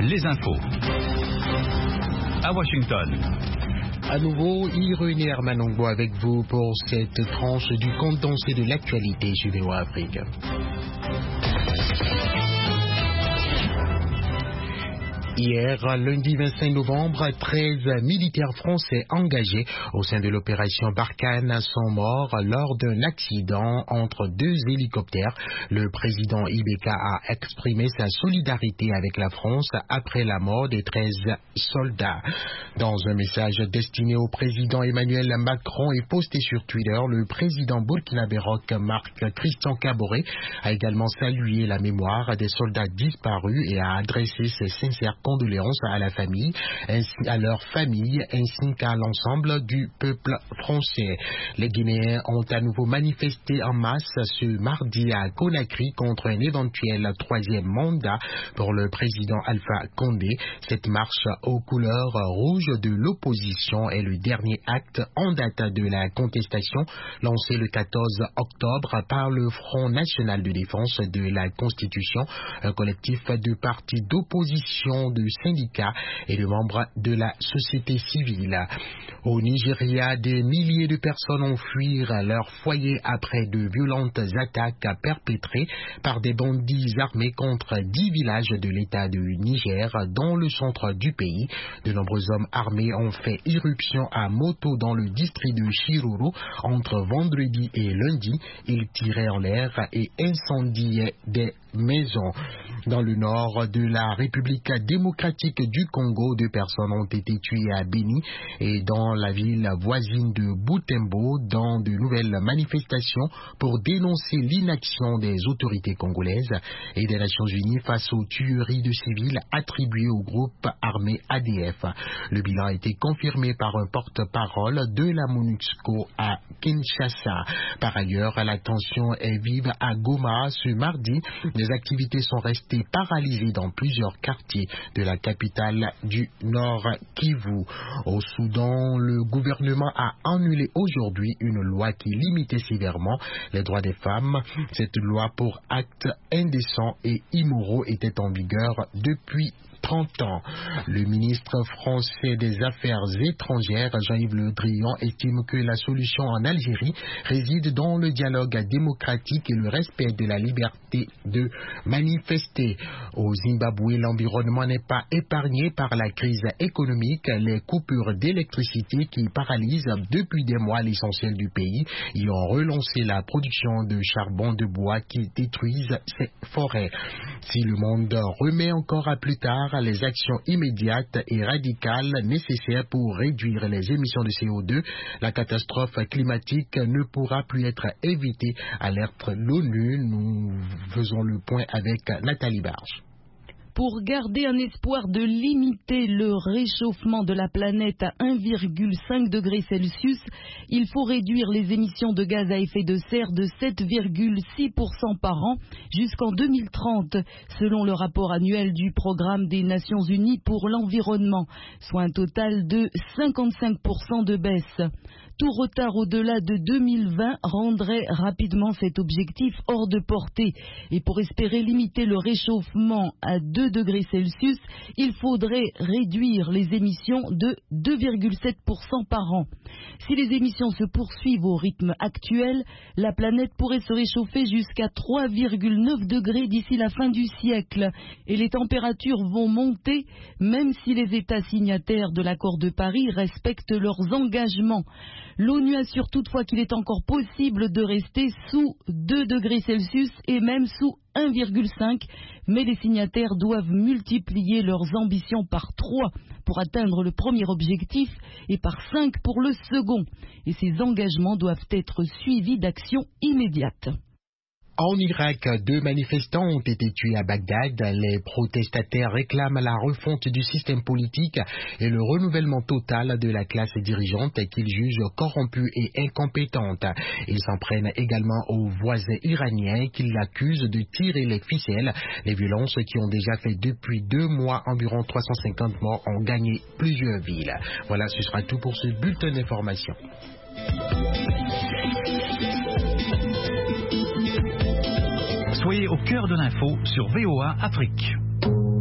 les infos. À Washington. À nouveau, Irénée Hermanongo avec vous pour cette tranche du condensé de l'actualité sur VOA Afrique. Hier, lundi 25 novembre, 13 militaires français engagés au sein de l'opération Barkhane sont morts lors d'un accident entre deux hélicoptères. Le président Ibeka a exprimé sa solidarité avec la France après la mort des 13 soldats. Dans un message destiné au président Emmanuel Macron et posté sur Twitter, le président burkinabé Marc-Christian Kaboré a également salué la mémoire des soldats disparus et a adressé ses sincères condoléances à la famille, à leur famille, ainsi qu'à l'ensemble du peuple français. Les Guinéens ont à nouveau manifesté en masse ce mardi à Conakry contre un éventuel troisième mandat pour le président Alpha Condé. Cette marche aux couleurs rouges de l'opposition est le dernier acte en date de la contestation lancée le 14 octobre par le Front National de Défense de la Constitution, un collectif de partis d'opposition, de syndicats et de membres de la société civile. Au Nigeria, des milliers de personnes ont fui leur foyer après de violentes attaques perpétrées par des bandits armés contre 10 villages de l'État du Niger dans le centre du pays. De nombreux hommes armés ont fait irruption à moto dans le district de Shiruru entre vendredi et lundi. Ils tiraient en l'air et incendiaient des maisons. Dans le nord de la République démocratique du Congo, 2 personnes ont été tuées à Beni et dans la ville voisine de Butembo dans de nouvelles manifestations pour dénoncer l'inaction des autorités congolaises et des Nations Unies face aux tueries de civils attribuées au groupe armé ADF. Le bilan a été confirmé par un porte-parole de la MONUSCO à Kinshasa. Par ailleurs, la tension est vive à Goma ce mardi. Les activités sont restées paralysées dans plusieurs quartiers de la capitale du Nord Kivu. Au Soudan, le gouvernement a annulé aujourd'hui une loi qui limitait sévèrement les droits des femmes. Cette loi pour actes indécents et immoraux était en vigueur depuis 30 ans. Le ministre français des Affaires étrangères, Jean-Yves Le Drian, estime que la solution en Algérie réside dans le dialogue démocratique et le respect de la liberté de manifester. Au Zimbabwe, l'environnement n'est pas épargné par la crise économique. Les coupures d'électricité qui paralysent depuis des mois l'essentiel du pays y ont relancé la production de charbon de bois qui détruisent ses forêts. Si le monde remet encore à plus tard les actions immédiates et radicales nécessaires pour réduire les émissions de CO2, la catastrophe climatique ne pourra plus être évitée, alerte l'ONU. Nous faisons le point avec Nathalie Barge. Pour garder un espoir de limiter le réchauffement de la planète à 1,5 degré Celsius, il faut réduire les émissions de gaz à effet de serre de 7,6% par an jusqu'en 2030, selon le rapport annuel du Programme des Nations Unies pour l'environnement, soit un total de 55% de baisse. Tout retard au-delà de 2020 rendrait rapidement cet objectif hors de portée. Et pour espérer limiter le réchauffement à 2 degrés Celsius, il faudrait réduire les émissions de 2,7% par an. Si les émissions se poursuivent au rythme actuel, la planète pourrait se réchauffer jusqu'à 3,9 degrés d'ici la fin du siècle. Et les températures vont monter, même si les États signataires de l'accord de Paris respectent leurs engagements. L'ONU assure toutefois qu'il est encore possible de rester sous 2 degrés Celsius et même sous 1,5, mais les signataires doivent multiplier leurs ambitions par 3 pour atteindre le premier objectif et par 5 pour le second. Et ces engagements doivent être suivis d'actions immédiates. En Irak, 2 manifestants ont été tués à Bagdad. Les protestataires réclament la refonte du système politique et le renouvellement total de la classe dirigeante qu'ils jugent corrompue et incompétente. Ils s'en prennent également aux voisins iraniens qui l'accusent de tirer les ficelles. Les violences qui ont déjà fait depuis 2 mois environ 350 morts ont gagné plusieurs villes. Voilà, ce sera tout pour ce bulletin d'information. Soyez au cœur de l'info sur VOA Afrique.